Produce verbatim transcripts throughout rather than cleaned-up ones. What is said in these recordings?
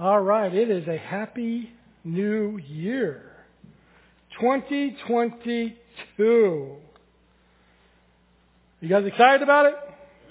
All right, it is a happy new year. twenty twenty-two. You guys excited about it?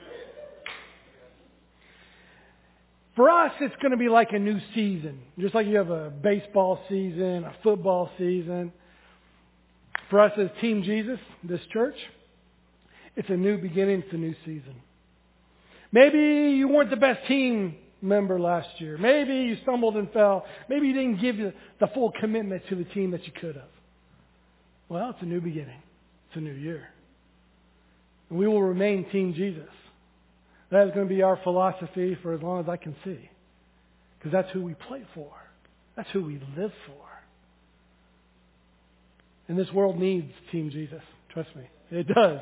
For us, it's going to be like a new season. Just like you have a baseball season, a football season. For us as Team Jesus, this church, it's a new beginning, it's a new season. Maybe you weren't the best team member last year. Maybe you stumbled and fell. Maybe you didn't give the full commitment to the team that you could have. Well, it's a new beginning. It's a new year. And we will remain Team Jesus. That is going to be our philosophy for as long as I can see. Because that's who we play for. That's who we live for. And this world needs Team Jesus. Trust me. It does.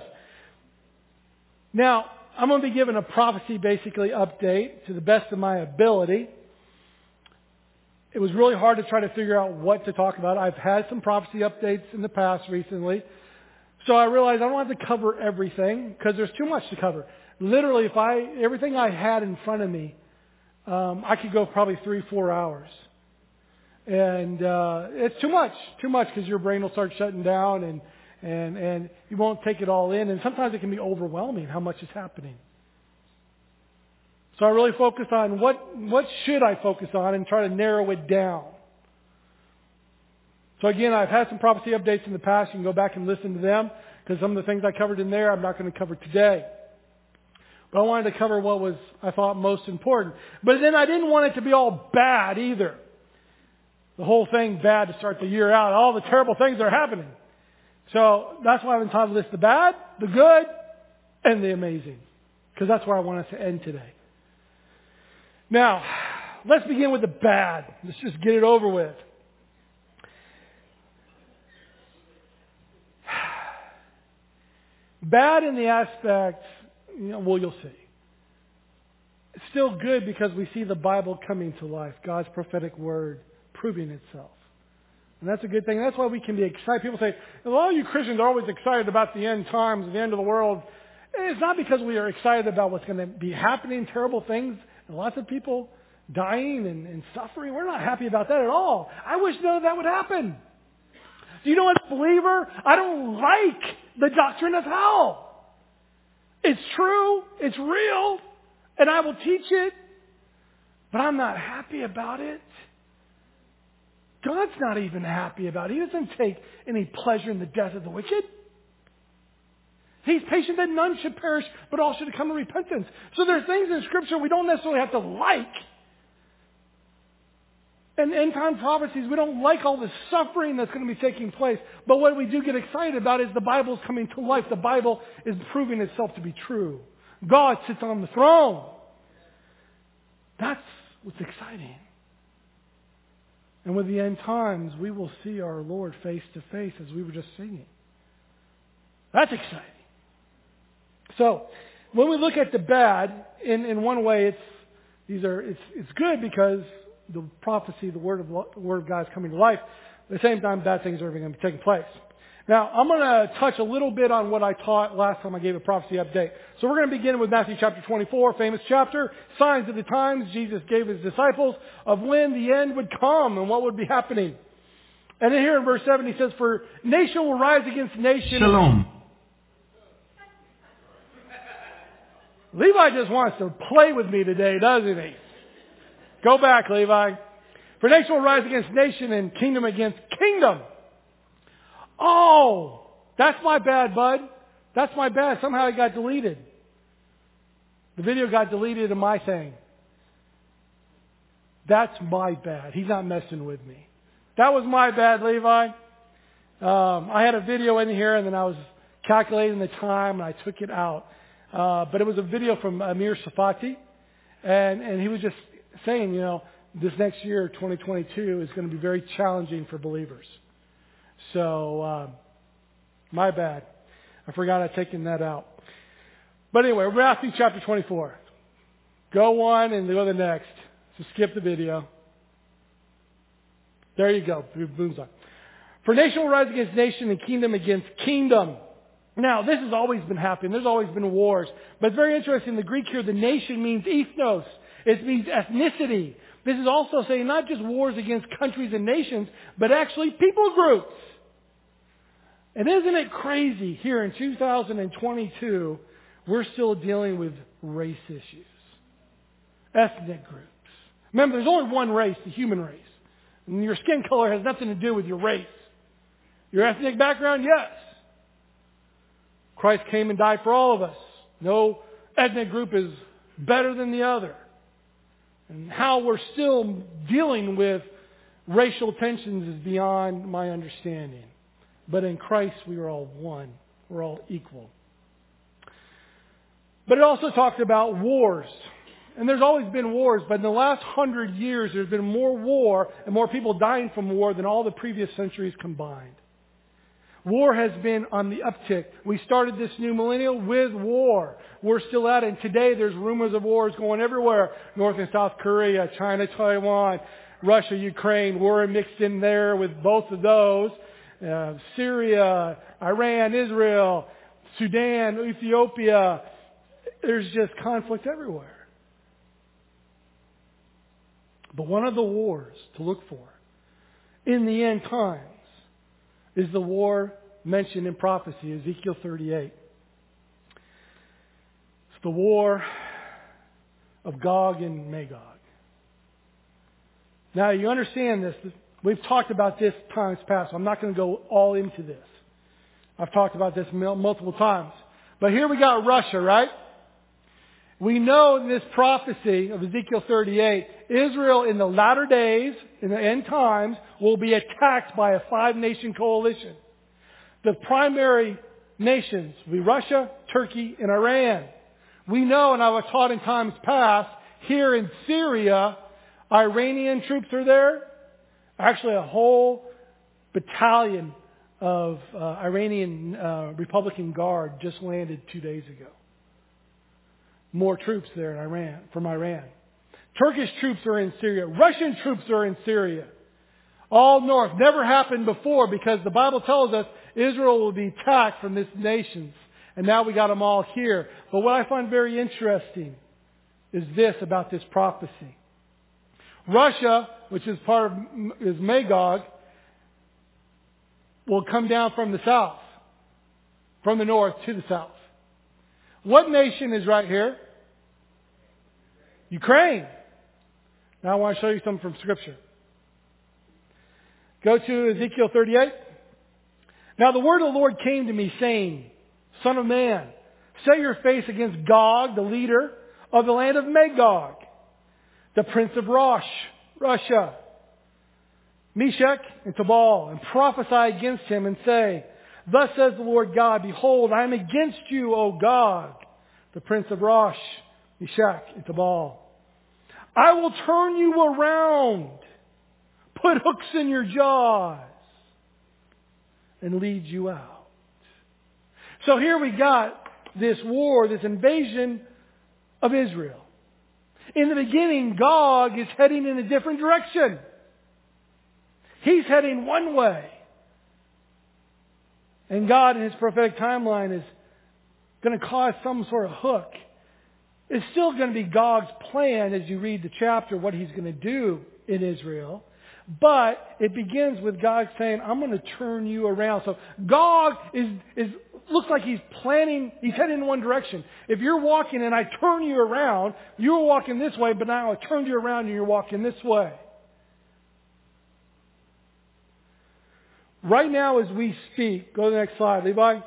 Now, I'm going to be giving a prophecy basically update to the best of my ability. It was really hard to try to figure out what to talk about. I've had some prophecy updates in the past recently. So I realized I don't have to cover everything because there's too much to cover. Literally, if I everything I had in front of me, um, I could go probably three, four hours. And uh, it's too much, too much because your brain will start shutting down and, and, and you won't take it all in. And sometimes it can be overwhelming how much is happening. So I really focus on what, what should I focus on and try to narrow it down. So again, I've had some prophecy updates in the past. You can go back and listen to them because some of the things I covered in there I'm not going to cover today. But I wanted to cover what was, I thought, most important. But then I didn't want it to be all bad either. The whole thing bad to start the year out. All the terrible things that are happening. So that's why I've entitled this the bad, the good, and the amazing. Because that's where I want us to end today. Now, let's begin with the bad. Let's just get it over with. Bad in the aspect, you know, well, you'll see. It's still good because we see the Bible coming to life. God's prophetic word proving itself. And that's a good thing. That's why we can be excited. People say, a lot of you Christians are always excited about the end times, the end of the world. It's not because we are excited about what's going to be happening, terrible things, and lots of people dying and, and suffering. We're not happy about that at all. I wish none of that would happen. Do you know, as a believer, I don't like the doctrine of hell. It's true, it's real, and I will teach it, but I'm not happy about it. God's not even happy about it. He doesn't take any pleasure in the death of the wicked. He's patient that none should perish, but all should come to repentance. So there's things in Scripture we don't necessarily have to like. And end time prophecies, we don't like all the suffering that's going to be taking place. But what we do get excited about is the Bible's coming to life. The Bible is proving itself to be true. God sits on the throne. That's what's exciting. And with the end times, we will see our Lord face to face as we were just singing. That's exciting. So, when we look at the bad, in, in one way, it's these are it's it's good because the prophecy, the word of the word of God is coming to life. At the same time, bad things are going to be taking place. Now, I'm going to touch a little bit on what I taught last time I gave a prophecy update. So we're going to begin with Matthew chapter twenty-four, famous chapter, signs of the times Jesus gave his disciples of when the end would come and what would be happening. And then here in verse seven, he says, "For nation will rise against nation." Shalom. Levi just wants to play with me today, doesn't he? Go back, Levi. "For nation will rise against nation and kingdom against kingdom." Oh, that's my bad, bud. That's my bad. Somehow it got deleted. The video got deleted in my thing. That's my bad. He's not messing with me. That was my bad, Levi. Um, I had a video in here and then I was calculating the time and I took it out. Uh, but it was a video from Amir Safati. And, and he was just saying, you know, this next year, twenty twenty-two, is going to be very challenging for believers. So, uh, my bad. I forgot I'd taken that out. But anyway, we're Matthew chapter twenty-four. Go on and go to the next. So skip the video. There you go. Boom's on. "For nation will rise against nation and kingdom against kingdom." Now, this has always been happening. There's always been wars. But it's very interesting. The Greek here, the nation means ethnos. It means ethnicity. This is also saying not just wars against countries and nations, but actually people groups. And isn't it crazy here in two thousand twenty-two, we're still dealing with race issues, ethnic groups. Remember, there's only one race, the human race. And your skin color has nothing to do with your race. Your ethnic background, yes. Christ came and died for all of us. No ethnic group is better than the other. And how we're still dealing with racial tensions is beyond my understanding. But in Christ, we are all one. We're all equal. But it also talked about wars. And there's always been wars, but in the last hundred years, there's been more war and more people dying from war than all the previous centuries combined. War has been on the uptick. We started this new millennium with war. We're still at it. And today there's rumors of wars going everywhere. North and South Korea, China, Taiwan, Russia, Ukraine. We're mixed in there with both of those. Uh, Syria, Iran, Israel, Sudan, Ethiopia. There's just conflict everywhere. But one of the wars to look for in the end times is the war mentioned in prophecy, Ezekiel thirty-eight. It's the war of Gog and Magog. Now you understand this. We've talked about this times past. So I'm not going to go all into this. I've talked about this multiple times. But here we got Russia, right? We know in this prophecy of Ezekiel thirty-eight, Israel in the latter days, in the end times, will be attacked by a five-nation coalition. The primary nations will be Russia, Turkey, and Iran. We know, and I was taught in times past, here in Syria, Iranian troops are there. Actually, a whole battalion of uh, Iranian uh, Republican Guard just landed two days ago. More troops there in Iran, from Iran. Turkish troops are in Syria. Russian troops are in Syria. All north. Never happened before because the Bible tells us Israel will be attacked from these nations. And now we got them all here. But what I find very interesting is this about this prophecy. Russia, which is part of is Magog, will come down from the south. From the north to the south. What nation is right here? Ukraine. Now I want to show you something from Scripture. Go to Ezekiel thirty-eight. Now the word of the Lord came to me saying, Son of man, set your face against Gog, the leader of the land of Magog, the prince of Rosh, Russia, Meshach and Tubal, and prophesy against him and say, Thus says the Lord God, Behold, I am against you, O Gog, the prince of Rosh, Meshach and Tubal. I will turn you around, put hooks in your jaws, and lead you out. So here we got this war, this invasion of Israel. In the beginning, Gog is heading in a different direction. He's heading one way. And God in His prophetic timeline is going to cause some sort of hook. It's still going to be Gog's plan as you read the chapter, what he's going to do in Israel. But it begins with God saying, I'm going to turn you around. So Gog is, is looks like he's planning, he's heading in one direction. If you're walking and I turn you around, you were walking this way, but now I turned you around and you're walking this way. Right now as we speak, go to the next slide, Levi.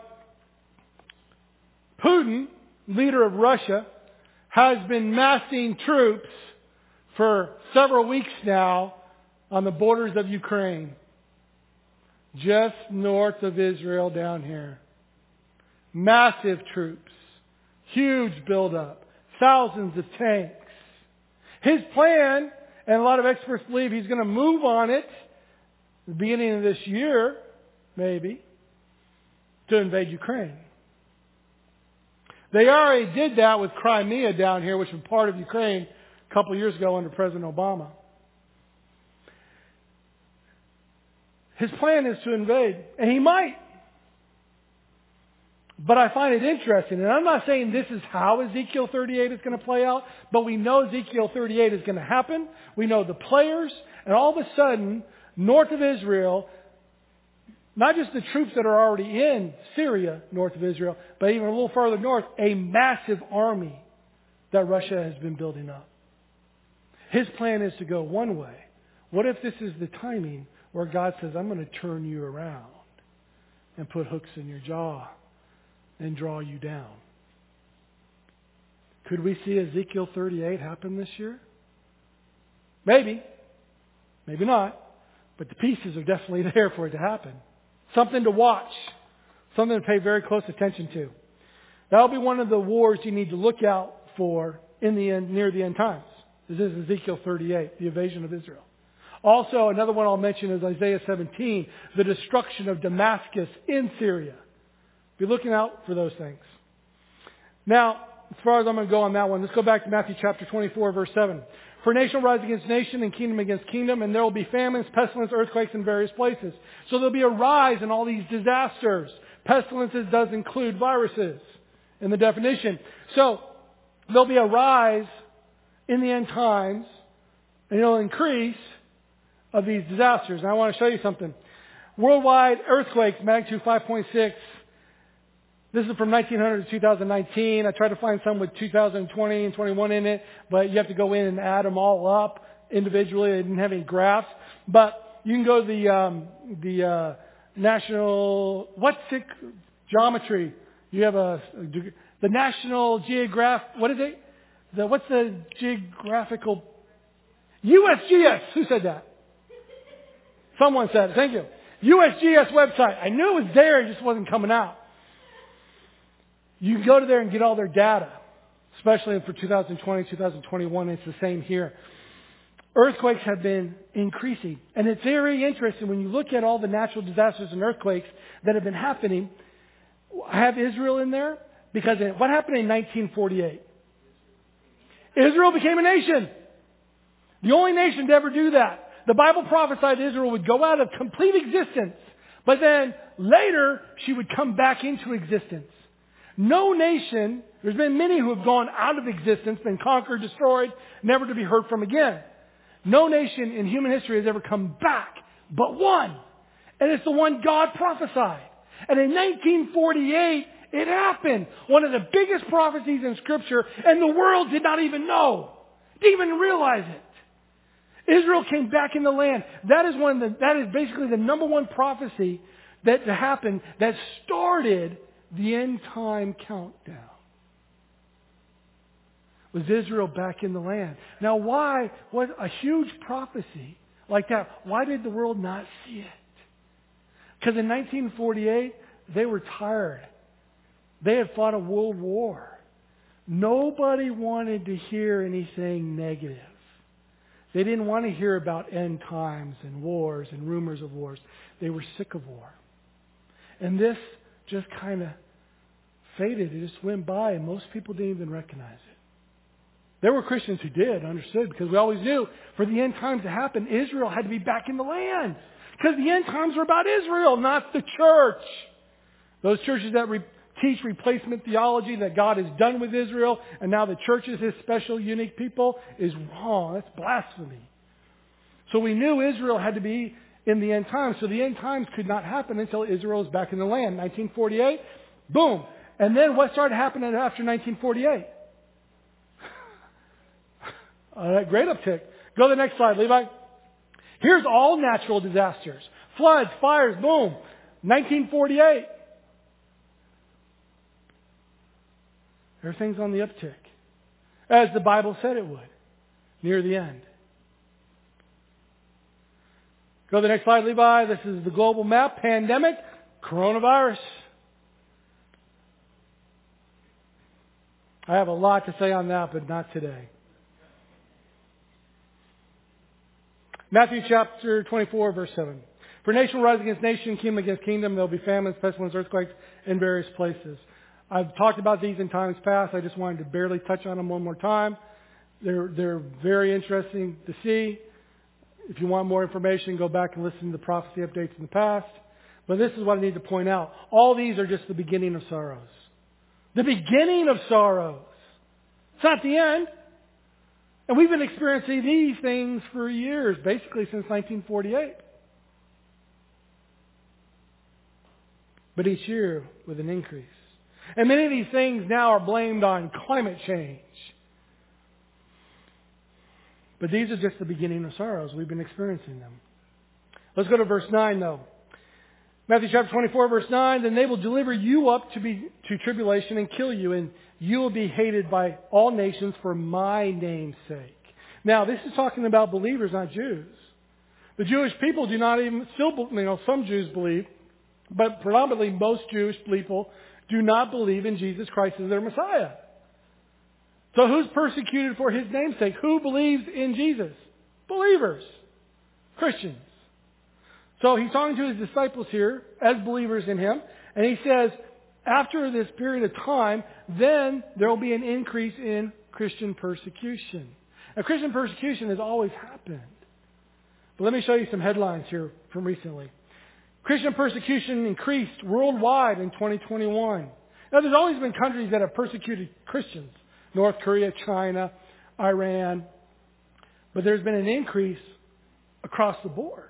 Putin, leader of Russia, has been massing troops for several weeks now on the borders of Ukraine. Just north of Israel down here. Massive troops. Huge buildup. Thousands of tanks. His plan, and a lot of experts believe he's going to move on it at the beginning of this year, maybe, to invade Ukraine. They already did that with Crimea down here, which was part of Ukraine a couple of years ago under President Obama. His plan is to invade, and he might. But I find it interesting, and I'm not saying this is how Ezekiel thirty-eight is going to play out, but we know Ezekiel thirty-eight is going to happen. We know the players, and all of a sudden, north of Israel, not just the troops that are already in Syria, north of Israel, but even a little farther north, a massive army that Russia has been building up. His plan is to go one way. What if this is the timing where God says, I'm going to turn you around and put hooks in your jaw and draw you down? Could we see Ezekiel thirty-eight happen this year? Maybe. Maybe not. But the pieces are definitely there for it to happen. Something to watch. Something to pay very close attention to. That'll be one of the wars you need to look out for in the end, near the end times. This is Ezekiel thirty-eight, the invasion of Israel. Also, another one I'll mention is Isaiah seventeen, the destruction of Damascus in Syria. Be looking out for those things. Now, as far as I'm going to go on that one, let's go back to Matthew chapter twenty-four, verse seven. For nation will rise against nation and kingdom against kingdom, and there will be famines, pestilence, earthquakes in various places. So there'll be a rise in all these disasters. Pestilences does include viruses in the definition. So there'll be a rise in the end times, and it'll increase of these disasters. And I want to show you something. Worldwide earthquakes, magnitude five point six. This is from nineteen hundred to two thousand nineteen. I tried to find some with two thousand twenty and twenty-one in it, but you have to go in and add them all up individually. I didn't have any graphs. But you can go to the, um, the uh, national, what's it, geometry. You have a, the National Geographic, what is it? The, what's the geographical, U S G S. Who said that? Someone said it. Thank you. U S G S website. I knew it was there. It just wasn't coming out. You can go to there and get all their data, especially for two thousand twenty, two thousand twenty-one. It's the same here. Earthquakes have been increasing. And it's very interesting when you look at all the natural disasters and earthquakes that have been happening. I have Israel in there because what happened in nineteen forty-eight? Israel became a nation. The only nation to ever do that. The Bible prophesied Israel would go out of complete existence, but then later she would come back into existence. No nation, there's been many who have gone out of existence, been conquered, destroyed, never to be heard from again. No nation in human history has ever come back but one. And it's the one God prophesied. And in nineteen forty-eight, it happened. One of the biggest prophecies in Scripture, and the world did not even know. Didn't even realize it. Israel came back in the land. That is one of the, that is basically the number one prophecy that happened that started the end time countdown. Was Israel back in the land? Now why was a huge prophecy like that? Why did the world not see it? Because in nineteen forty-eight, they were tired. They had fought a world war. Nobody wanted to hear anything negative. They didn't want to hear about end times and wars and rumors of wars. They were sick of war. And this just kind of faded. It just went by, and most people didn't even recognize it. There were Christians who did, understood, because we always knew for the end times to happen, Israel had to be back in the land. Because the end times are about Israel, not the church. Those churches that re- teach replacement theology, that God is done with Israel, and now the church is His special, unique people, is wrong. That's blasphemy. So we knew Israel had to be in the end times. So the end times could not happen until Israel is back in the land. nineteen forty-eight, boom. And then what started happening after nineteen forty-eight? Uh, great uptick. Go to the next slide, Levi. Here's all natural disasters. Floods, fires, boom. nineteen forty-eight. Everything's on the uptick. As the Bible said it would. Near the end. Go to the next slide, Levi. This is the global map. Pandemic. Coronavirus. I have a lot to say on that, but not today. Matthew chapter twenty-four, verse seven. For nation will rise against nation, kingdom against kingdom. There will be famines, pestilence, earthquakes in various places. I've talked about these in times past. I just wanted to barely touch on them one more time. They're, they're very interesting to see. If you want more information, go back and listen to the prophecy updates in the past. But this is what I need to point out. All these are just the beginning of sorrows. The beginning of sorrows. It's not the end. And we've been experiencing these things for years, basically since nineteen forty-eight. But each year with an increase. And many of these things now are blamed on climate change. But these are just the beginning of sorrows. We've been experiencing them. Let's go to verse nine though. Matthew chapter twenty-four verse nine, then they will deliver you up to be to tribulation and kill you, and you will be hated by all nations for my name's sake. Now this is talking about believers, not Jews. The Jewish people do not even, still, you know, some Jews believe, but predominantly most Jewish people do not believe in Jesus Christ as their Messiah. So who's persecuted for His name's sake? Who believes in Jesus? Believers. Christians. So He's talking to His disciples here as believers in Him. And He says, after this period of time, then there will be an increase in Christian persecution. Now, Christian persecution has always happened. But let me show you some headlines here from recently. Christian persecution increased worldwide in twenty twenty-one. Now, there's always been countries that have persecuted Christians. North Korea, China, Iran. But there's been an increase across the board.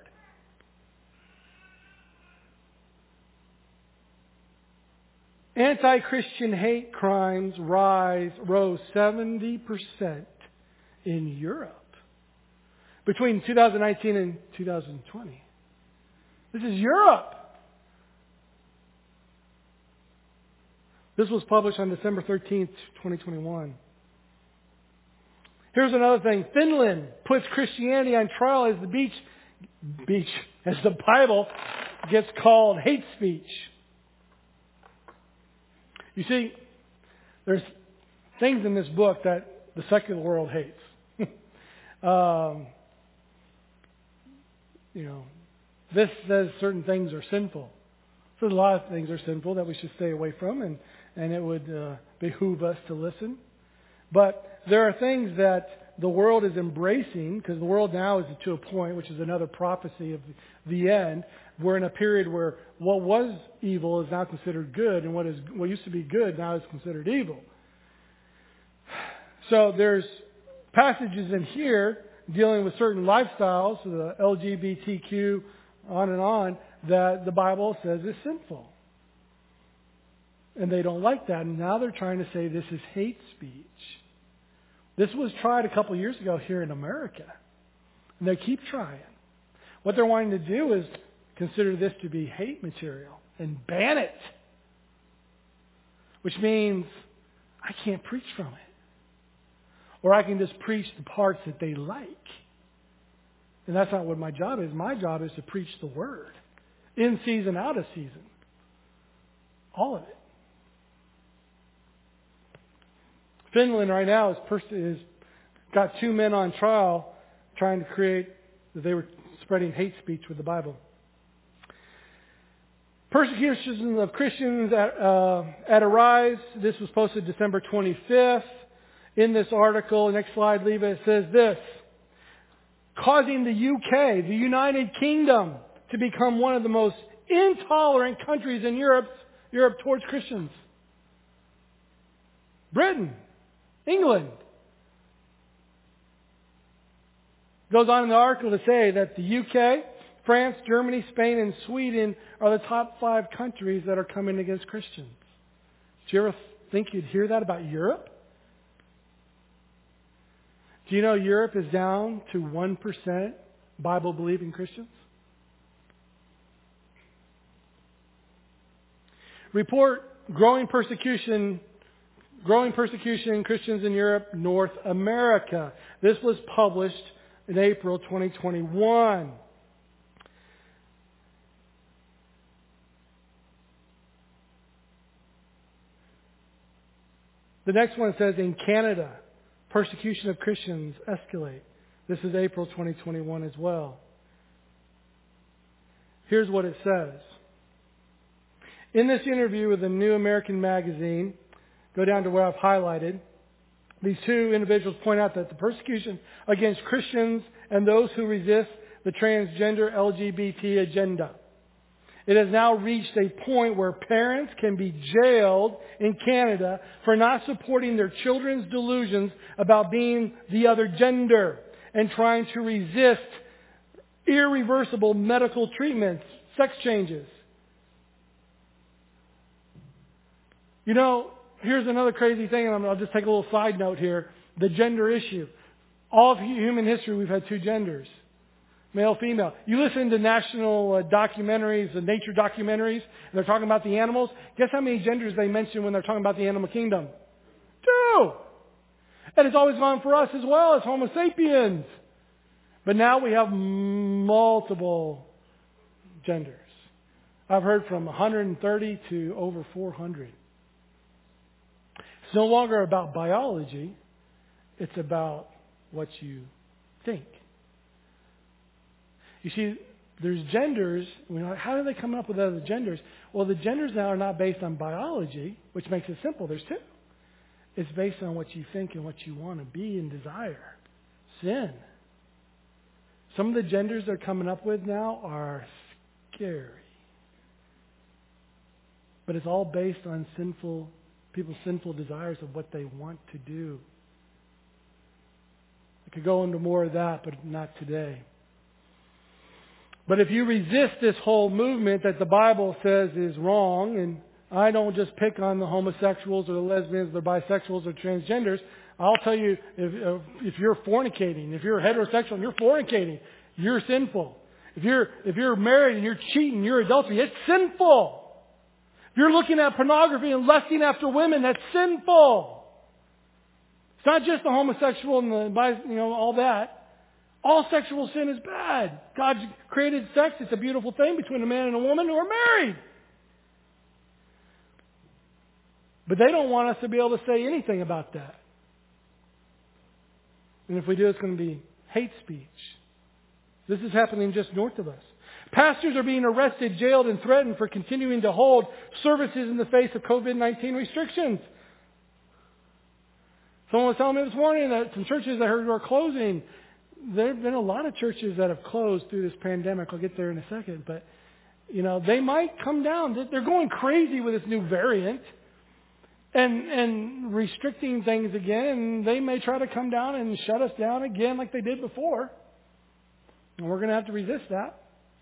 Anti-Christian hate crimes rise rose seventy percent in Europe between two thousand nineteen and two thousand twenty. This is Europe. This was published on December thirteenth, twenty twenty-one. Here's another thing. Finland puts Christianity on trial as the beach, beach, as the Bible gets called hate speech. You see, there's things in this book that the secular world hates. um, you know, this says certain things are sinful. So a lot of things are sinful that we should stay away from, and, and it would uh, behoove us to listen. But there are things that the world is embracing, because the world now is to a point, which is another prophecy of the end. We're in a period where what was evil is now considered good, and what is what used to be good now is considered evil. So there's passages in here dealing with certain lifestyles, the L G B T Q, on and on, that the Bible says is sinful. And they don't like that, and now they're trying to say this is hate speech. This was tried a couple years ago here in America. And they keep trying. What they're wanting to do is consider this to be hate material and ban it. Which means I can't preach from it. Or I can just preach the parts that they like. And that's not what my job is. My job is to preach the Word. In season, out of season. All of it. Finland right now is, pers- is got two men on trial trying to create that they were spreading hate speech with the Bible. Persecution of Christians at, uh, at a rise. This was posted December twenty-fifth. In this article, next slide, Leva, it says this. Causing the U K, the United Kingdom, to become one of the most intolerant countries in Europe, Europe towards Christians. Britain. England. Goes on in the article to say that the U K, France, Germany, Spain, and Sweden are the top five countries that are coming against Christians. Do you ever think you'd hear that about Europe? Do you know Europe is down to one percent Bible-believing Christians? Report growing persecution Growing persecution in Christians in Europe, North America. This was published in April twenty twenty-one. The next one says in Canada, persecution of Christians escalate. This is April twenty twenty-one as well. Here's what it says. In this interview with the New American Magazine, go down to where I've highlighted. These two individuals point out that the persecution against Christians and those who resist the transgender L G B T agenda It has now reached a point where parents can be jailed in Canada for not supporting their children's delusions about being the other gender and trying to resist irreversible medical treatments, sex changes. You know, here's another crazy thing, and I'll just take a little side note here. The gender issue. All of human history, we've had two genders. Male, female. You listen to national uh, documentaries, uh, nature documentaries, and they're talking about the animals. Guess how many genders they mention when they're talking about the animal kingdom? Two! And it's always gone for us as well as Homo sapiens. But now we have multiple genders. I've heard from one hundred thirty to over four hundred. It's no longer about biology. It's about what you think. You see, there's genders. We're like, how are they coming up with other genders? Well, the genders now are not based on biology, which makes it simple. There's two. It's based on what you think and what you want to be and desire. Sin. Some of the genders they're coming up with now are scary. But it's all based on sinful, people's sinful desires of what they want to do. I could go into more of that, but not today. But if you resist this whole movement that the Bible says is wrong, and I don't just pick on the homosexuals or the lesbians or the bisexuals or transgenders, I'll tell you, if, if you're fornicating, if you're heterosexual and you're fornicating, you're sinful. If you're, if you're married and you're cheating, you're adultery, it's sinful. If you're looking at pornography and lusting after women, that's sinful. It's not just the homosexual and the bis, you know, all that. All sexual sin is bad. God created sex. It's a beautiful thing between a man and a woman who are married. But they don't want us to be able to say anything about that. And if we do, it's going to be hate speech. This is happening just north of us. Pastors are being arrested, jailed, and threatened for continuing to hold services in the face of covid nineteen restrictions. Someone was telling me this morning that some churches I heard were closing. There have been a lot of churches that have closed through this pandemic. I'll get there in a second. But, you know, they might come down. They're going crazy with this new variant and and restricting things again. And they may try to come down and shut us down again like they did before. And we're going to have to resist that.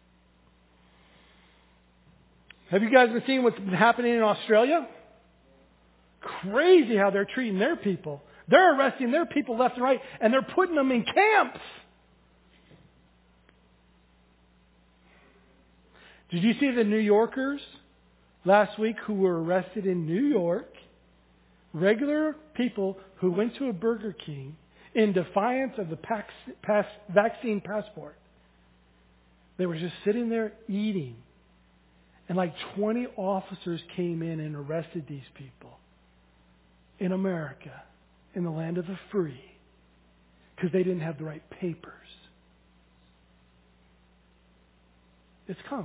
Have you guys been seeing what's been happening in Australia? Crazy how they're treating their people. They're arresting their people left and right, and they're putting them in camps. Did you see the New Yorkers last week who were arrested in New York? Regular people who went to a Burger King in defiance of the pax, pass, vaccine passport. They were just sitting there eating. And like twenty officers came in and arrested these people in America, in the land of the free, because they didn't have the right papers. It's coming.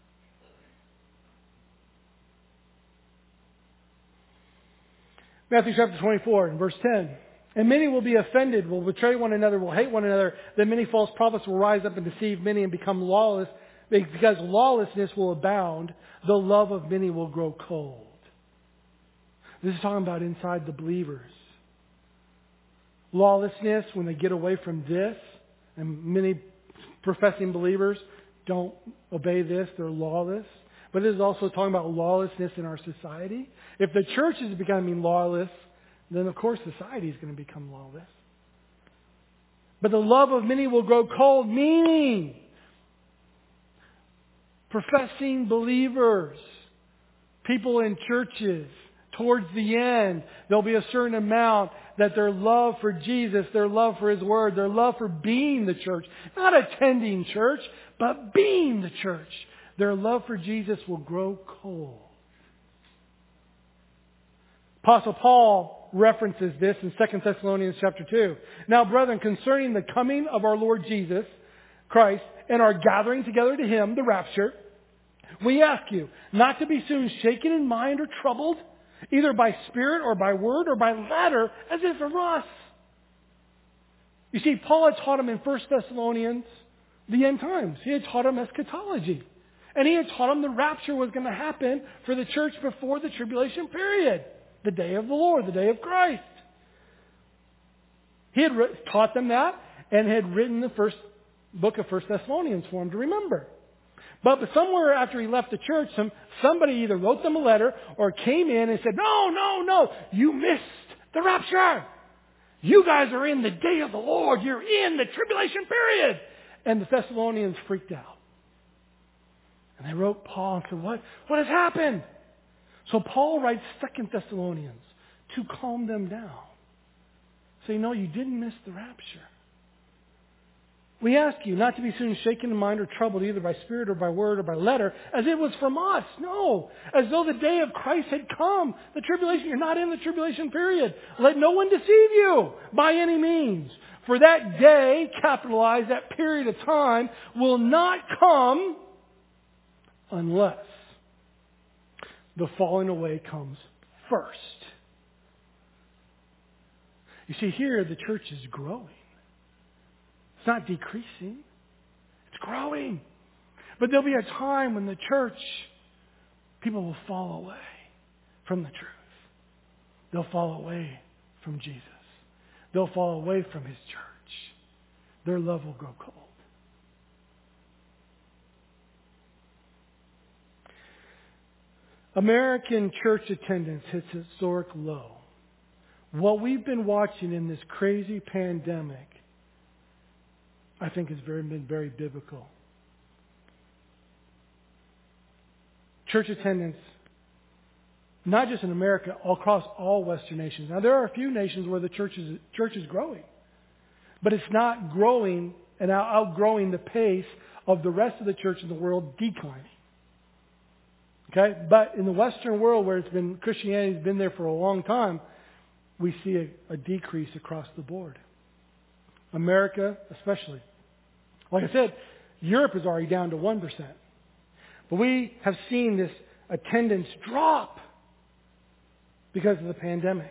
Matthew chapter twenty-four and verse ten. And many will be offended, will betray one another, will hate one another. Then many false prophets will rise up and deceive many and become lawless. Because lawlessness will abound, the love of many will grow cold. This is talking about inside the believers. Lawlessness, when they get away from this, and many professing believers don't obey this, they're lawless. But it is also talking about lawlessness in our society. If the church is becoming lawless, then of course society is going to become lawless. But the love of many will grow cold, meaning professing believers, people in churches, towards the end, there'll be a certain amount that their love for Jesus, their love for His Word, their love for being the church, not attending church, but being the church, their love for Jesus will grow cold. Apostle Paul references this in Second Thessalonians chapter two. Now, brethren, concerning the coming of our Lord Jesus Christ and our gathering together to Him, the rapture, we ask you not to be soon shaken in mind or troubled, either by spirit or by word or by letter, as if from us. You see, Paul had taught him in First Thessalonians the end times. He had taught him eschatology. And he had taught them the rapture was going to happen for the church before the tribulation period. The day of the Lord, the day of Christ. He had re- taught them that and had written the first book of First Thessalonians for them to remember. But somewhere after he left the church, some, somebody either wrote them a letter or came in and said, no, no, no, you missed the rapture. You guys are in the day of the Lord. You're in the tribulation period. And the Thessalonians freaked out. And they wrote Paul and said, what, what has happened? So Paul writes Second Thessalonians to calm them down. Say, no, you didn't miss the rapture. We ask you not to be soon shaken in mind or troubled either by spirit or by word or by letter, as it was from us. No, as though the day of Christ had come. The tribulation, you're not in the tribulation period. Let no one deceive you by any means. For that day, capitalized, that period of time, will not come unless the falling away comes first. You see, here the church is growing. It's not decreasing. It's growing. But there'll be a time when the church, people will fall away from the truth. They'll fall away from Jesus. They'll fall away from His church. Their love will grow cold. American church attendance hits a historic low. What we've been watching in this crazy pandemic, I think has very, been very biblical. Church attendance, not just in America, all across all Western nations. Now, there are a few nations where the church is, church is growing. But it's not growing and outgrowing the pace of the rest of the church in the world declining. Okay? But in the Western world where it's been, Christianity's been there for a long time, we see a, a decrease across the board. America especially. Like I said, Europe is already down to one percent. But we have seen this attendance drop because of the pandemic.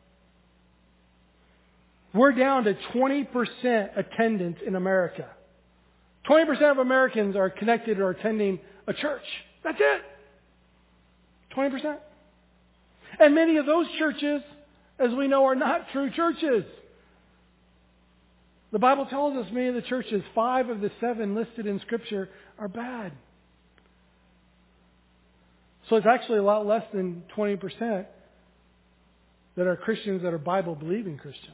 We're down to twenty percent attendance in America. twenty percent of Americans are connected or attending a church. That's it. twenty percent. And many of those churches, as we know, are not true churches. The Bible tells us many of the churches, five of the seven listed in Scripture, are bad. So it's actually a lot less than twenty percent that are Christians that are Bible-believing Christians.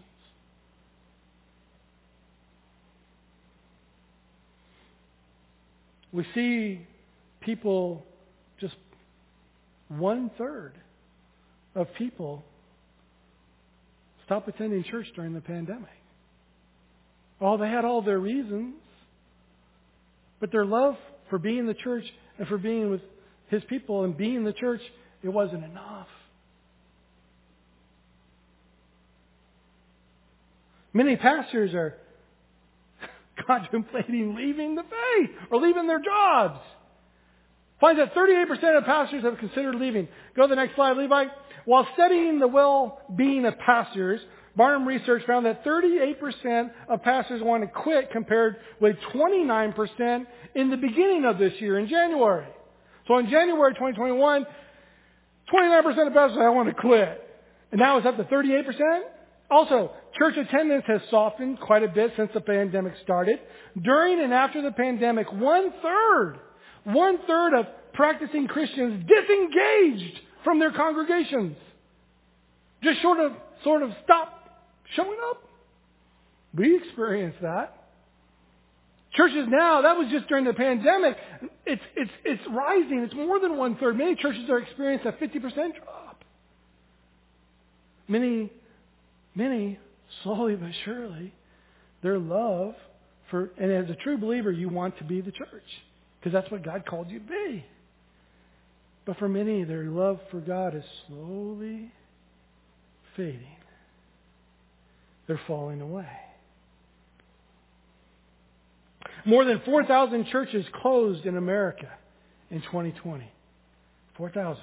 We see people, just one-third of people stop attending church during the pandemic. Oh, they had all their reasons, but their love for being in the church and for being with His people and being in the church, it wasn't enough. Many pastors are contemplating leaving the faith or leaving their jobs. Finds that thirty-eight percent of pastors have considered leaving. Go to the next slide, Levi. While studying the well-being of pastors, Barnum Research found that thirty-eight percent of pastors want to quit compared with twenty-nine percent in the beginning of this year, in January. So in January twenty twenty-one, twenty-nine percent of pastors say, I want to quit. And now it's up to thirty-eight percent. Also, church attendance has softened quite a bit since the pandemic started. During and after the pandemic, one-third, one-third of practicing Christians disengaged from their congregations. Just sort of, sort of stopped showing up. We experienced that. Churches now, that was just during the pandemic. It's, it's, it's rising. It's more than one-third. Many churches are experiencing a fifty percent drop. Many Many, slowly but surely, their love for, and as a true believer, you want to be the church. Because that's what God called you to be. But for many, their love for God is slowly fading. They're falling away. More than four thousand churches closed in America in twenty twenty. four thousand.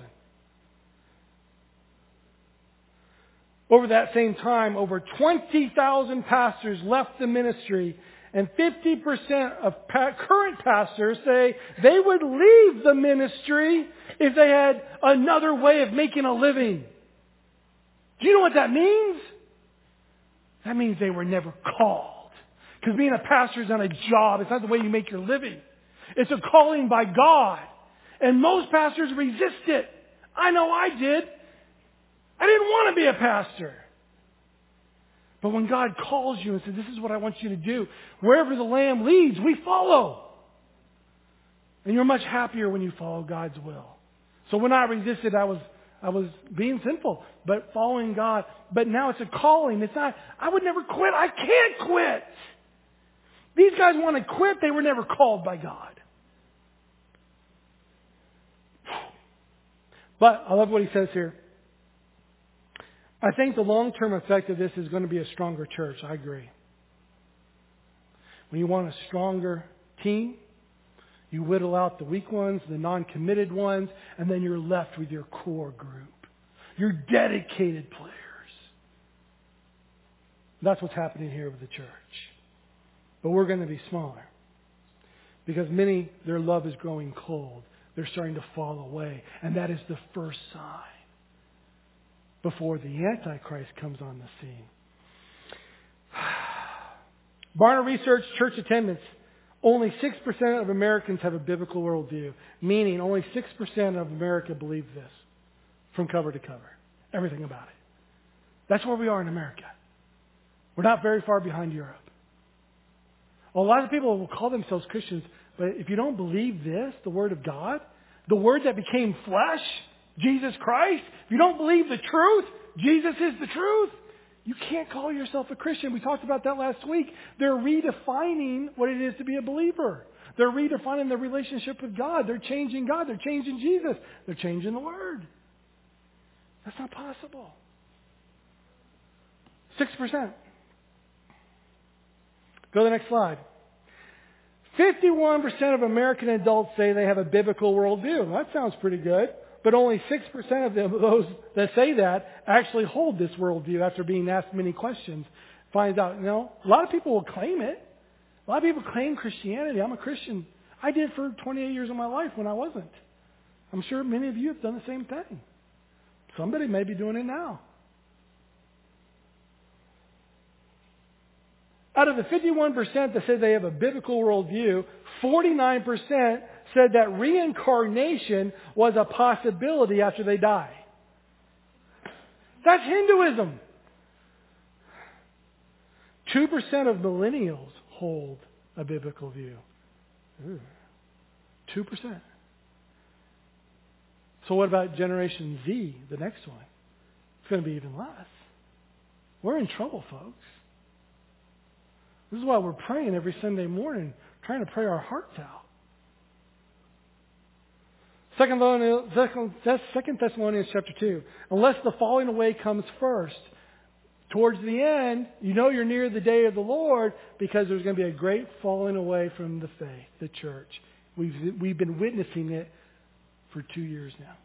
Over that same time, over twenty thousand pastors left the ministry And fifty percent of pa- current pastors say they would leave the ministry if they had another way of making a living. Do you know what that means? That means they were never called. Because being a pastor is not a job. It's not the way you make your living. It's a calling by God. And most pastors resist it. I know I did. I didn't want to be a pastor. But when God calls you and says, this is what I want you to do, wherever the Lamb leads, we follow. And you're much happier when you follow God's will. So when I resisted, I was I was being sinful, but following God. But now it's a calling. It's not, I would never quit. I can't quit. These guys want to quit. They were never called by God. But I love what he says here. I think the long-term effect of this is going to be a stronger church. I agree. When you want a stronger team, you whittle out the weak ones, the non-committed ones, and then you're left with your core group. Your dedicated players. That's what's happening here with the church. But we're going to be smaller. Because many, their love is growing cold. They're starting to fall away. And that is the first sign before the Antichrist comes on the scene. Barna Research church attendance. Only six percent of Americans have a biblical worldview. Meaning only six percent of America believe this. From cover to cover. Everything about it. That's where we are in America. We're not very far behind Europe. A lot of people will call themselves Christians, but if you don't believe this, the Word of God, the Word that became flesh, Jesus Christ, if you don't believe the truth, Jesus is the truth, you can't call yourself a Christian. We talked about that last week. They're redefining what it is to be a believer. They're redefining their relationship with God. They're changing God. They're changing Jesus. They're changing the Word. That's not possible. Six percent. Go to the next slide. fifty-one percent of American adults say they have a biblical worldview. Well, that sounds pretty good. But only six percent of them, those that say that actually hold this worldview after being asked many questions. Finds out, you know, a lot of people will claim it. A lot of people claim Christianity. I'm a Christian. I did for twenty-eight years of my life when I wasn't. I'm sure many of you have done the same thing. Somebody may be doing it now. Out of the fifty-one percent that said they have a biblical worldview, forty-nine percent said that reincarnation was a possibility after they die. That's Hinduism. two percent of millennials hold a biblical view. Ooh. two percent. So what about Generation Z, the next one? It's going to be even less. We're in trouble, folks. This is why we're praying every Sunday morning, trying to pray our hearts out. Second Thessalonians chapter two. Unless the falling away comes first, towards the end, you know you're near the day of the Lord because there's going to be a great falling away from the faith, the church. We've, we've been witnessing it for two years now.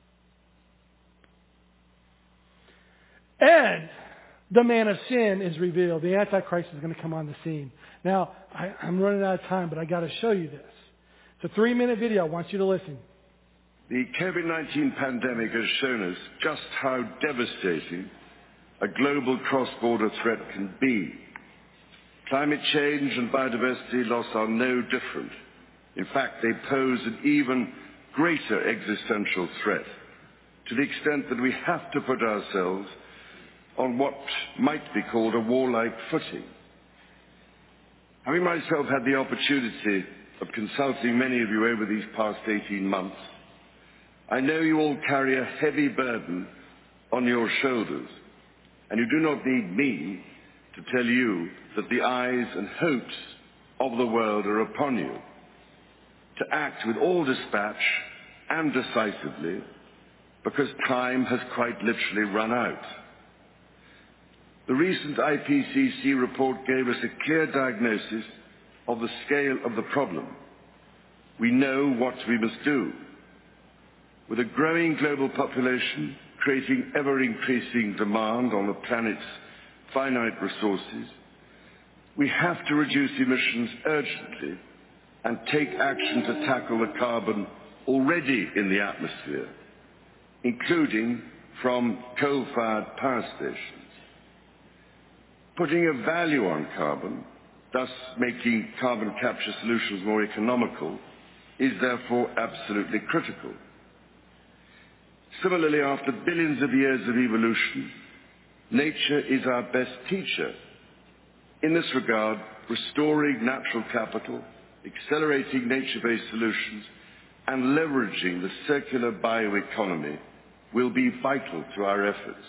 And the man of sin is revealed. The Antichrist is going to come on the scene. Now, I, I'm running out of time, but I got to show you this. It's a three-minute video. I want you to listen. The COVID nineteen pandemic has shown us just how devastating a global cross-border threat can be. Climate change and biodiversity loss are no different. In fact, they pose an even greater existential threat, to the extent that we have to put ourselves on what might be called a warlike footing. Having myself had the opportunity of consulting many of you over these past eighteen months, I know you all carry a heavy burden on your shoulders, and you do not need me to tell you that the eyes and hopes of the world are upon you, to act with all dispatch and decisively, because time has quite literally run out. The recent I P C C report gave us a clear diagnosis of the scale of the problem. We know what we must do. With a growing global population creating ever-increasing demand on the planet's finite resources, We have to reduce emissions urgently and take action to tackle the carbon already in the atmosphere, including from coal-fired power stations. Putting a value on carbon, thus making carbon capture solutions more economical, is therefore absolutely critical. Similarly, after billions of years of evolution, nature is our best teacher. In this regard, restoring natural capital, accelerating nature-based solutions, and leveraging the circular bioeconomy will be vital to our efforts.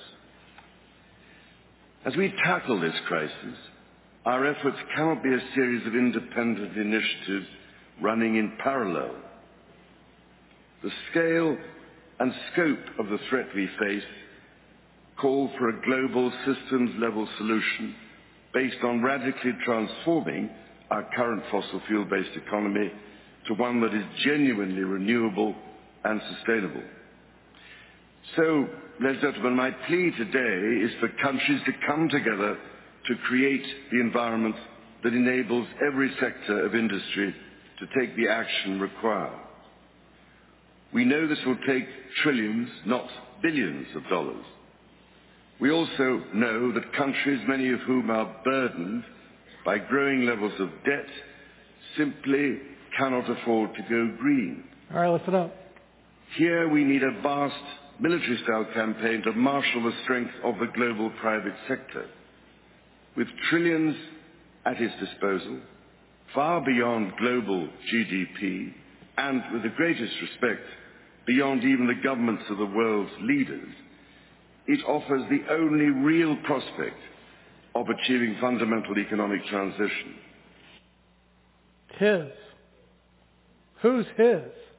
As we tackle this crisis, our efforts cannot be a series of independent initiatives running in parallel. The scale and scope of the threat we face call for a global systems-level solution based on radically transforming our current fossil fuel-based economy to one that is genuinely renewable and sustainable. So, ladies and gentlemen, my plea today is for countries to come together to create the environment that enables every sector of industry to take the action required. We know this will take trillions, not billions of dollars. We also know that countries, many of whom are burdened by growing levels of debt, simply cannot afford to go green. All right, listen up. Here we need a vast military-style campaign to marshal the strength of the global private sector. With trillions at its disposal, far beyond global G D P, and with the greatest respect, beyond even the governments of the world's leaders, it offers the only real prospect of achieving fundamental economic transition. His. Who's his?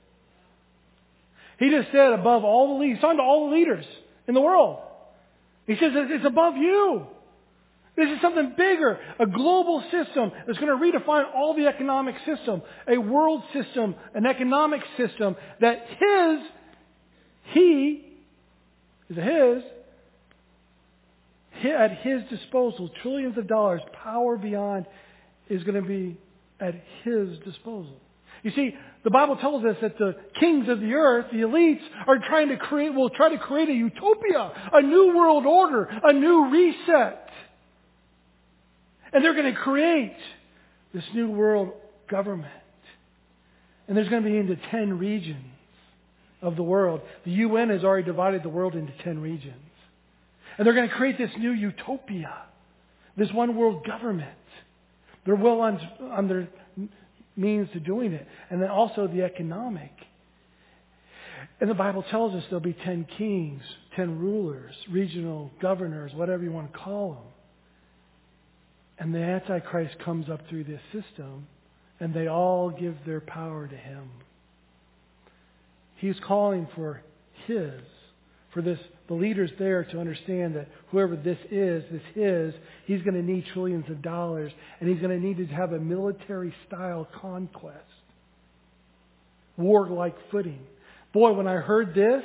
He just said above all the leaders, he's talking to all the leaders in the world. He says it's above you. This is something bigger, a global system that's going to redefine all the economic system, a world system, an economic system that his, he, is his, at his disposal, trillions of dollars, power beyond, is going to be at his disposal. You see, the Bible tells us that the kings of the earth, the elites, are trying to create, will try to create a utopia, a new world order, a new reset. And they're going to create this new world government. And there's going to be into ten regions of the world. The U N has already divided the world into ten regions. And they're going to create this new utopia, this one world government. They're well on, on their means to doing it. And then also the economic. And the Bible tells us there'll be ten kings, ten rulers, regional governors, whatever you want to call them. And the Antichrist comes up through this system, and they all give their power to him. He's calling for his, for this, the leaders there to understand that whoever this is, this his, he's going to need trillions of dollars, and he's going to need to have a military-style conquest. War-like footing. Boy, when I heard this,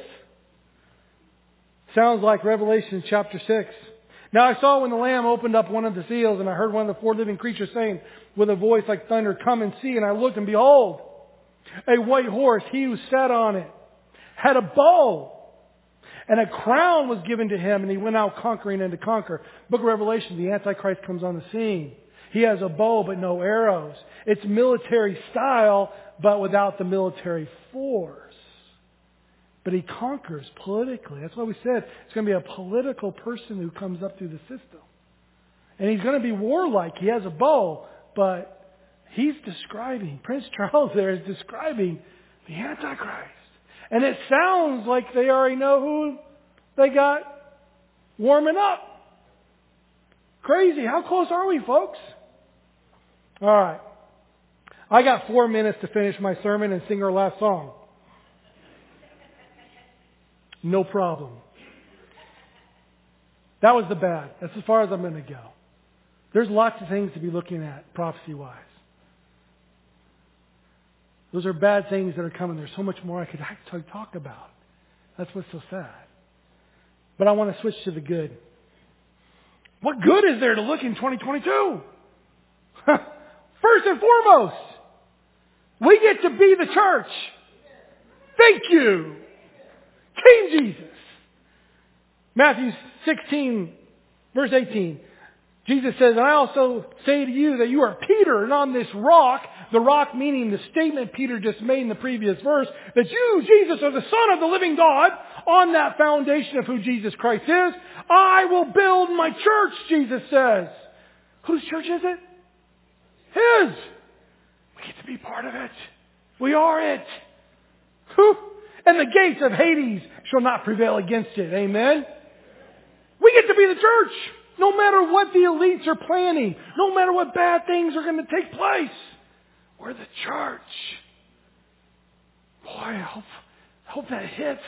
sounds like Revelation chapter six. Now I saw when the Lamb opened up one of the seals, and I heard one of the four living creatures saying with a voice like thunder, "Come and see." And I looked, and behold, a white horse, he who sat on it, had a bow, and a crown was given to him, and he went out conquering and to conquer. Book of Revelation, the Antichrist comes on the scene. He has a bow, but no arrows. It's military style, but without the military force. But he conquers politically. That's why we said it's going to be a political person who comes up through the system. And he's going to be warlike. He has a bow, but he's describing, Prince Charles there is describing the Antichrist. And it sounds like they already know who they got warming up. Crazy. How close are we, folks? All right. I got four minutes to finish my sermon and sing our last song. No problem. That was the bad. That's as far as I'm going to go. There's lots of things to be looking at, prophecy-wise. Those are bad things that are coming. There's so much more I could actually talk about. That's what's so sad. But I want to switch to the good. What good is there to look in twenty twenty-two? First and foremost, we get to be the church. Thank you. King Jesus. Matthew sixteen, verse eighteen. Jesus says, and I also say to you that you are Peter, and on this rock, the rock meaning the statement Peter just made in the previous verse, that you, Jesus, are the Son of the living God, on that foundation of who Jesus Christ is, I will build my church, Jesus says. Whose church is it? His. We get to be part of it. We are it. Whew. And the gates of Hades shall not prevail against it. Amen. We get to be the church. No matter what the elites are planning. No matter what bad things are going to take place. We're the church. Boy, I hope, I hope that hits.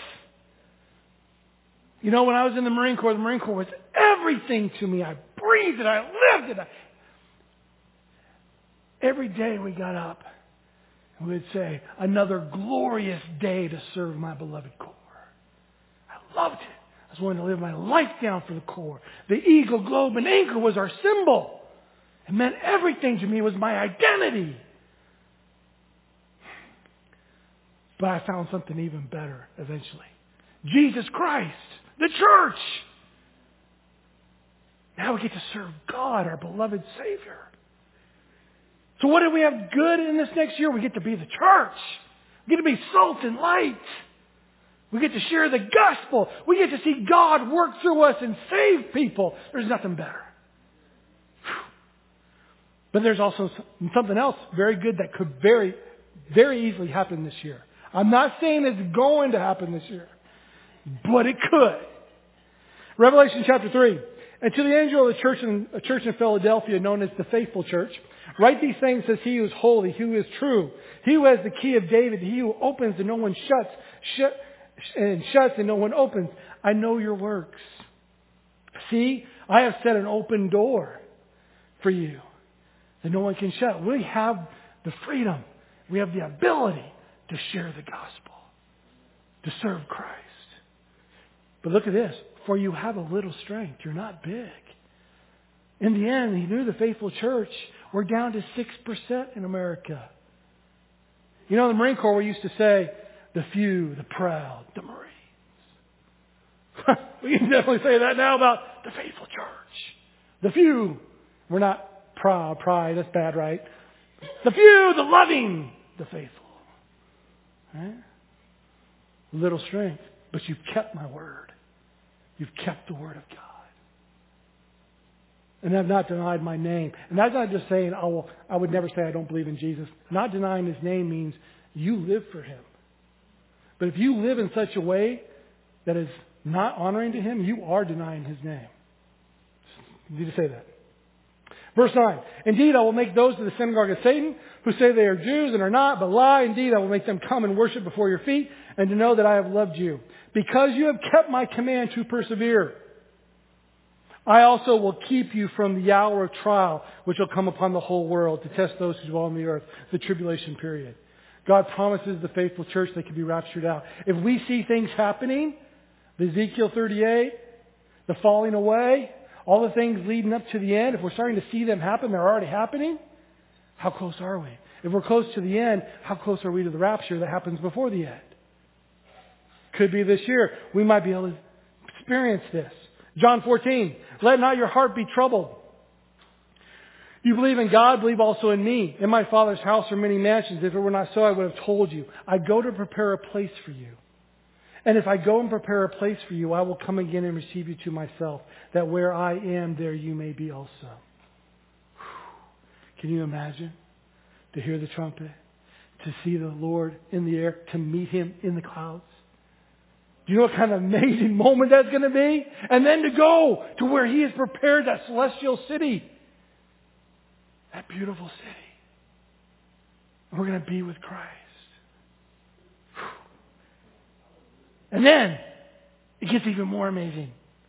You know, when I was in the Marine Corps, the Marine Corps was everything to me. I breathed it. I lived it. I... Every day we got up and we would say, another glorious day to serve my beloved Corps. I loved it. I was willing to live my life down for the Corps. The eagle, globe, and anchor was our symbol. It meant everything to me. It was my identity. But I found something even better eventually. Jesus Christ, the church. Now we get to serve God, our beloved Savior. So what do we have good in this next year? We get to be the church. We get to be salt and light. We get to share the gospel. We get to see God work through us and save people. There's nothing better. But there's also something else very good that could very, very easily happen this year. I'm not saying it's going to happen this year, but it could. Revelation chapter three. And to the angel of the church in, a church in Philadelphia known as the Faithful Church, write these things, says he who is holy, he who is true, he who has the key of David, he who opens and no one shuts, shut, and shuts and no one opens. I know your works. See, I have set an open door for you that no one can shut. We have the freedom. We have the ability to share the gospel, to serve Christ. But look at this. For you have a little strength. You're not big. In the end, he knew the Faithful Church. We're down to six percent in America. You know, in the Marine Corps, we used to say, the few, the proud, the Marines. We can definitely say that now about the Faithful Church. The few. We're not proud, pride. That's bad, right? The few, the loving, the faithful. Right? Little strength. But you've kept my word. You've kept the word of God. And have not denied my name. And that's not just saying, I, will, I would never say I don't believe in Jesus. Not denying his name means you live for him. But if you live in such a way that is not honoring to him, you are denying his name. You need to say that. Verse nine. Indeed, I will make those of the synagogue of Satan who say they are Jews and are not, but lie. Indeed, I will make them come and worship before your feet and to know that I have loved you. Because you have kept my command to persevere. I also will keep you from the hour of trial which will come upon the whole world to test those who dwell on the earth, the tribulation period. God promises the faithful church they can be raptured out. If we see things happening, the Ezekiel thirty-eight, the falling away, all the things leading up to the end, if we're starting to see them happen, they're already happening, how close are we? If we're close to the end, how close are we to the rapture that happens before the end? Could be this year. We might be able to experience this. John fourteen, let not your heart be troubled. You believe in God, believe also in me. In my Father's house are many mansions. If it were not so, I would have told you. I go to prepare a place for you. And if I go and prepare a place for you, I will come again and receive you to myself, that where I am, there you may be also. Can you imagine? To hear the trumpet, to see the Lord in the air, to meet him in the clouds. Do you know what kind of amazing moment that's going to be? And then to go to where he has prepared that celestial city. That beautiful city. And we're going to be with Christ. And then it gets even more amazing.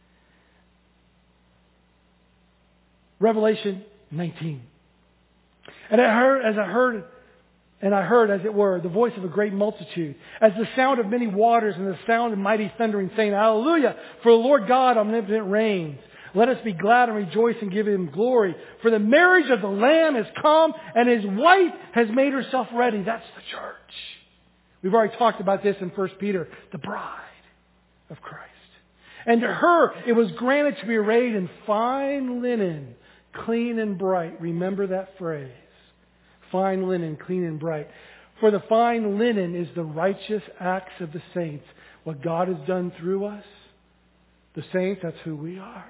Revelation nineteen. And I heard, as I heard, and I heard, as it were, the voice of a great multitude, as the sound of many waters and the sound of mighty thundering, saying, Hallelujah! For the Lord God omnipotent reigns. Let us be glad and rejoice and give Him glory. For the marriage of the Lamb has come and His wife has made herself ready. That's the church. We've already talked about this in First Peter, the bride of Christ. And to her it was granted to be arrayed in fine linen, clean and bright. Remember that phrase. Fine linen, clean and bright. For the fine linen is the righteous acts of the saints. What God has done through us, the saints, that's who we are.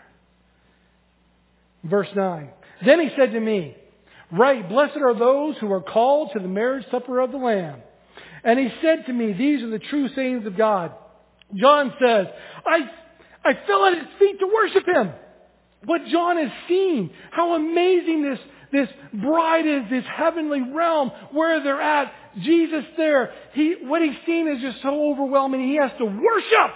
Verse nine. Then He said to me, Write, blessed are those who are called to the marriage supper of the Lamb. And He said to me, These are the true sayings of God. John says, I, I fell at His feet to worship Him. What John has seen, how amazing this, this bride is, this heavenly realm, where they're at, Jesus there. He, what he's seen is just so overwhelming. He has to worship.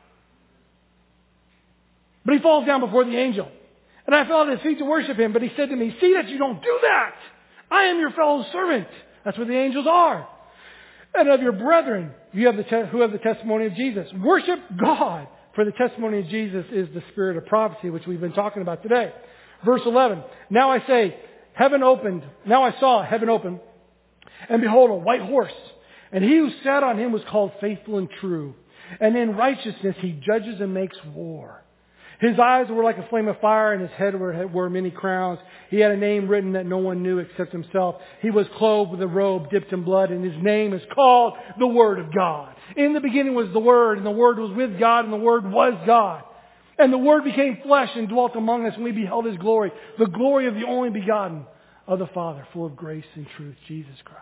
But he falls down before the angel. And I fell at His feet to worship Him. But He said to me, See that you don't do that. I am your fellow servant. That's what the angels are. And of your brethren, you have the te- who have the testimony of Jesus. Worship God. For the testimony of Jesus is the spirit of prophecy, which we've been talking about today. Verse eleven. Now I say, heaven opened. Now I saw heaven open. And behold, a white horse. And He who sat on him was called Faithful and True. And in righteousness He judges and makes war. His eyes were like a flame of fire, and His head were, were many crowns. He had a name written that no one knew except Himself. He was clothed with a robe dipped in blood, and His name is called the Word of God. In the beginning was the Word, and the Word was with God, and the Word was God. And the Word became flesh and dwelt among us, and we beheld His glory, the glory of the only begotten of the Father, full of grace and truth, Jesus Christ.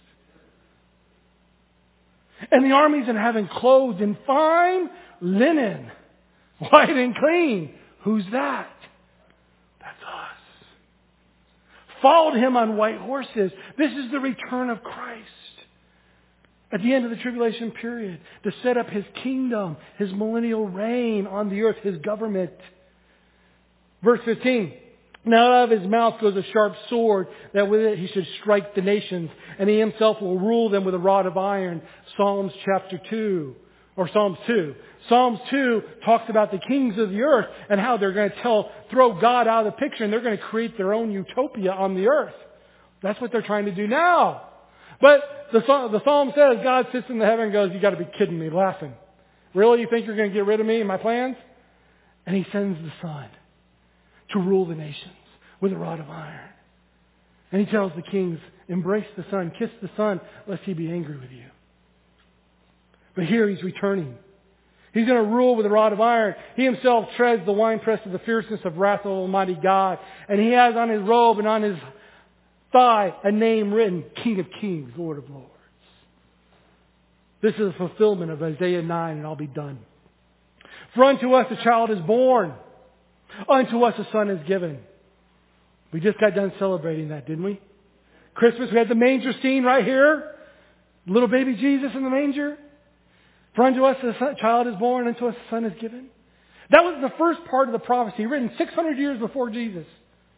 And the armies in heaven clothed in fine linen, white and clean. Who's that? That's us. Followed Him on white horses. This is the return of Christ. At the end of the tribulation period. To set up His kingdom. His millennial reign on the earth. His government. Verse fifteen. Now out of His mouth goes a sharp sword, that with it He should strike the nations, and He Himself will rule them with a rod of iron. Psalms chapter two, or Psalms two. Psalms two talks about the kings of the earth and how they're going to tell, throw God out of the picture, and they're going to create their own utopia on the earth. That's what they're trying to do now. But the, the Psalm says God sits in the heaven and goes, "You got to be kidding me, laughing. Really? You think you're going to get rid of me and my plans?" And He sends the Son to rule the nations with a rod of iron. And He tells the kings, embrace the Son, kiss the Son, lest He be angry with you. But here He's returning. He's going to rule with a rod of iron. He Himself treads the winepress of the fierceness of wrath of Almighty God. And He has on His robe and on His thigh a name written, King of Kings, Lord of Lords. This is a fulfillment of Isaiah nine, and I'll be done. For unto us a child is born. Unto us a son is given. We just got done celebrating that, didn't we? Christmas, we had the manger scene right here. Little baby Jesus in the manger. For unto us a son, child is born, unto us a son is given. That was the first part of the prophecy, written six hundred years before Jesus.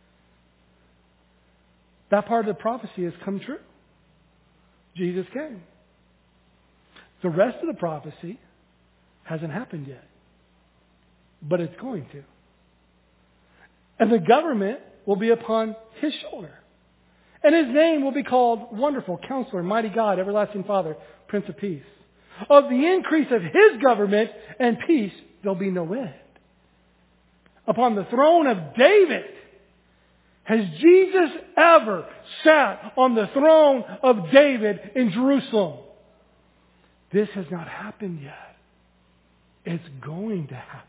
That part of the prophecy has come true. Jesus came. The rest of the prophecy hasn't happened yet. But it's going to. And the government will be upon His shoulder. And His name will be called Wonderful, Counselor, Mighty God, Everlasting Father, Prince of Peace. Of the increase of His government and peace, there'll be no end. Upon the throne of David, has Jesus ever sat on the throne of David in Jerusalem? This has not happened yet. It's going to happen.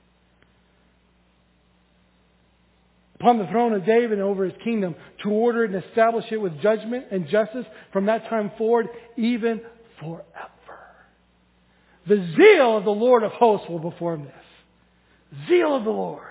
Upon the throne of David and over His kingdom, to order it and establish it with judgment and justice from that time forward, even forever. The zeal of the Lord of hosts will perform this. Zeal of the Lord.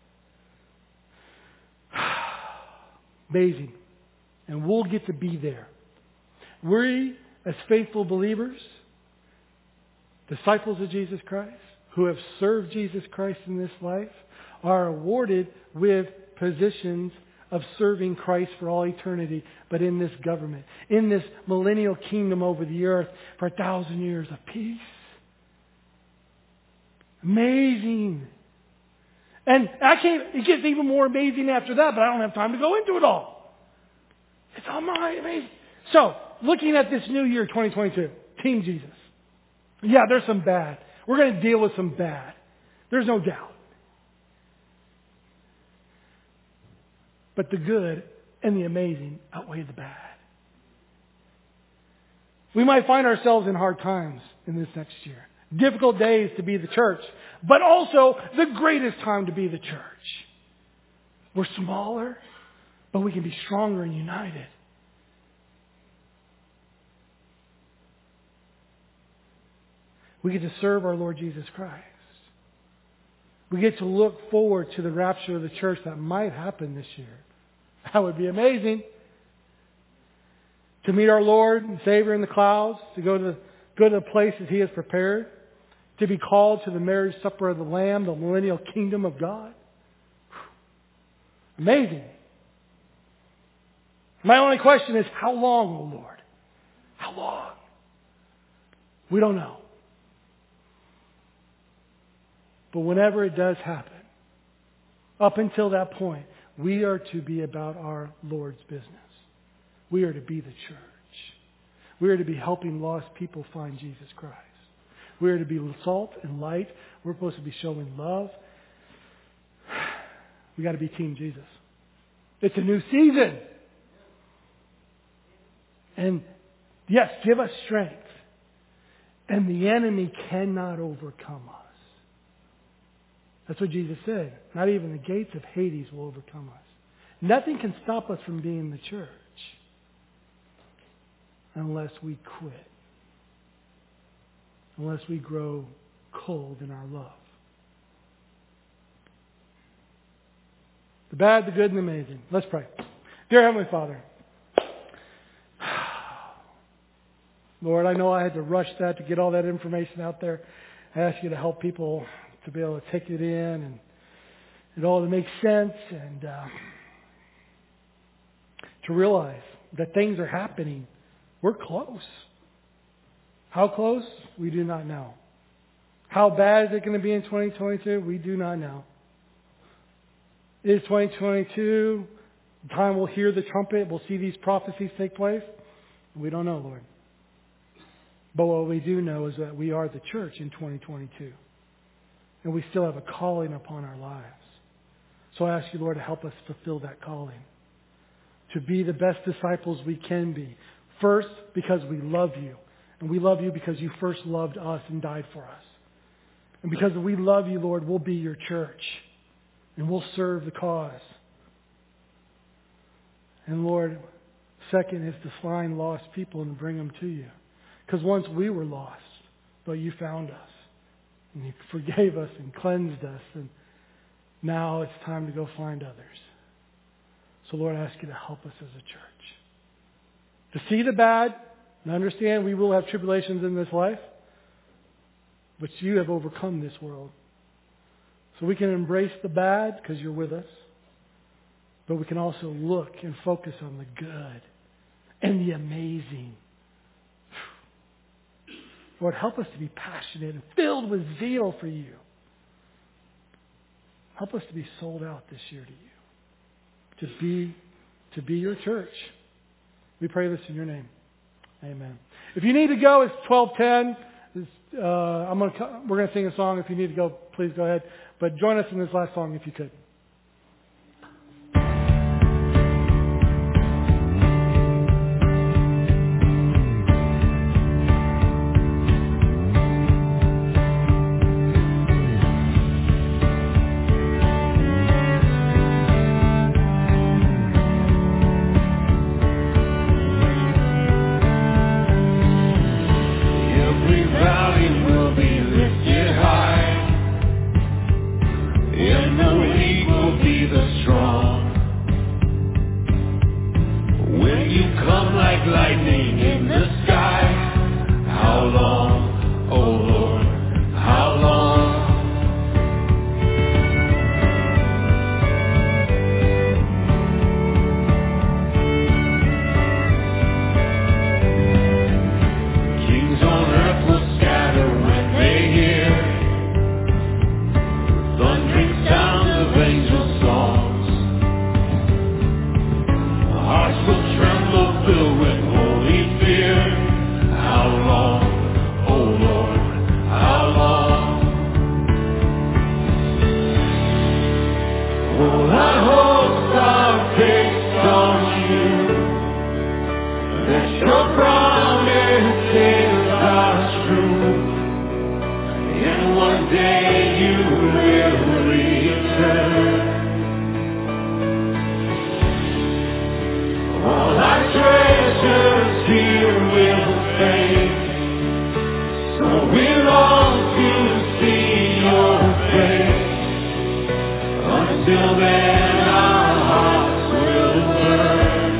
Amazing. And we'll get to be there. We, as faithful believers, disciples of Jesus Christ, who have served Jesus Christ in this life, are awarded with positions of serving Christ for all eternity, but in this government, in this millennial kingdom over the earth for a thousand years of peace. Amazing. And I can't, it gets even more amazing after that, but I don't have time to go into it all. It's all my amazing. So, looking at this new year, twenty twenty-two, Team Jesus. Yeah, there's some bad. We're going to deal with some bad. There's no doubt. But the good and the amazing outweigh the bad. We might find ourselves in hard times in this next year. Difficult days to be the church, but also the greatest time to be the church. We're smaller, but we can be stronger and united. We get to serve our Lord Jesus Christ. We get to look forward to the rapture of the church that might happen this year. That would be amazing. To meet our Lord and Savior in the clouds, to go to, go to the places He has prepared, to be called to the marriage supper of the Lamb, the millennial kingdom of God. Amazing. My only question is, how long, O Lord? How long? We don't know. But whenever it does happen, up until that point, we are to be about our Lord's business. We are to be the church. We are to be helping lost people find Jesus Christ. We are to be salt and light. We're supposed to be showing love. We got to be Team Jesus. It's a new season. And yes, give us strength. And the enemy cannot overcome us. That's what Jesus said. Not even the gates of Hades will overcome us. Nothing can stop us from being the church unless we quit. Unless we grow cold in our love. The bad, the good, and the amazing. Let's pray. Dear Heavenly Father, Lord, I know I had to rush that to get all that information out there. I ask you to help people to be able to take it in and it all to make sense and uh, to realize that things are happening. We're close. How close? We do not know. How bad is it going to be in twenty twenty-two? We do not know. Is twenty twenty-two the time we'll hear the trumpet, we'll see these prophecies take place? We don't know, Lord. But what we do know is that we are the church in twenty twenty-two. And we still have a calling upon our lives. So I ask you, Lord, to help us fulfill that calling. To be the best disciples we can be. First, because we love you. And we love you because you first loved us and died for us. And because we love you, Lord, we'll be your church. And we'll serve the cause. And Lord, second is to find lost people and bring them to you. Because once we were lost, but you found us. And you forgave us and cleansed us. And now it's time to go find others. So Lord, I ask you to help us as a church. To see the bad and understand we will have tribulations in this life. But you have overcome this world. So we can embrace the bad because you're with us. But we can also look and focus on the good and the amazing. Lord, help us to be passionate and filled with zeal for you. Help us to be sold out this year to you. To be, to be your church. We pray this in your name. Amen. If you need to go, it's twelve ten. Uh, I'm gonna, we're going to sing a song. If you need to go, please go ahead. But join us in this last song if you could. Thundering sound tremble filled with holy fear. How long, O Lord, how long? All our hopes are fixed on you, that your promises are true, and one day you will return. All our treasures here will fade, so we long to see your face. Until then our hearts will burn.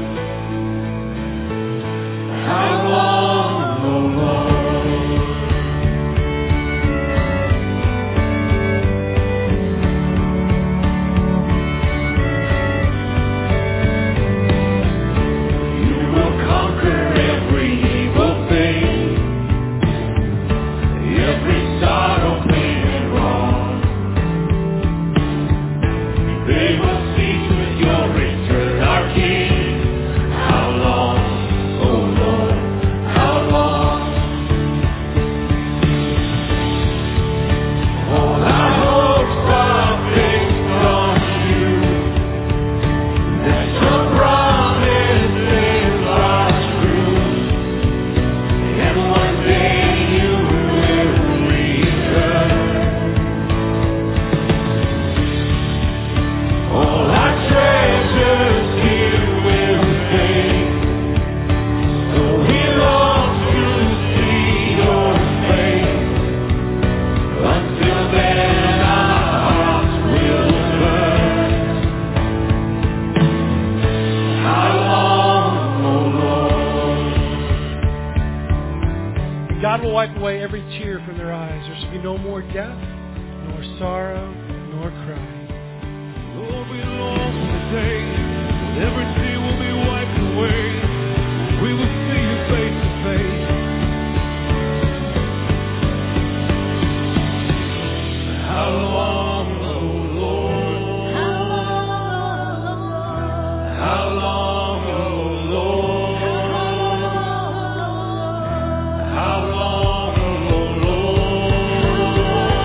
How long, O Lord? You will conquer every evil thing, every sorrow, pain, and wrong. They will cease with your return, our King. How long, O Lord, how long? All our hopes are fixed on you, that your promises are true, and one day you will return. All our treasures here will fade, so we long to see your face. Until then our hearts will burn. How long, O Lord? God will wipe away every tear from their eyes. There shall be no more death, nor sorrow, nor crying. Lord, we long for the day when every tear will be wiped away. We will see you face to face. How long, O Lord? How long, O Lord? How long, O Lord?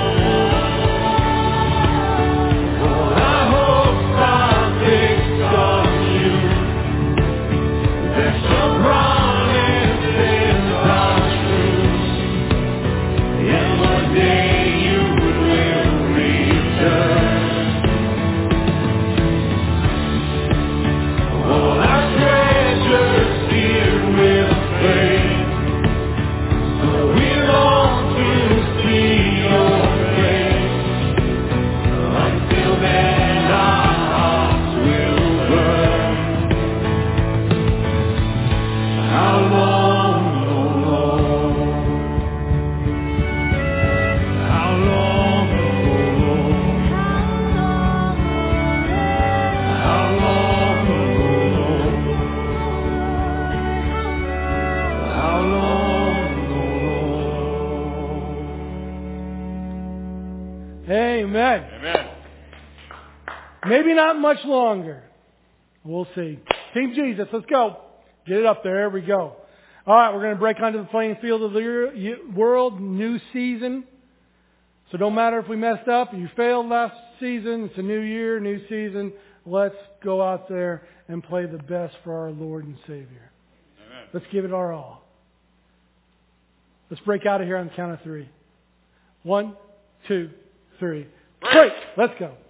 All our hopes are fixed on you, that your promises are true, and one day you will return. All our treasures here will fade, so we long to see your face. Until then our hearts will burn. How long, O Lord? How long, O Lord? How long, O Lord? How long, O Lord? Amen. Amen. Maybe not much longer. We'll see. Team Jesus, let's go. Get it up there. There we go. All right, we're going to break onto the playing field of the year- world. New season. So don't matter if we messed up, you failed last season. It's a new year, new season. Let's go out there and play the best for our Lord and Savior. Amen. Let's give it our all. Let's break out of here on the count of three. One, two, three. Break. Let's go.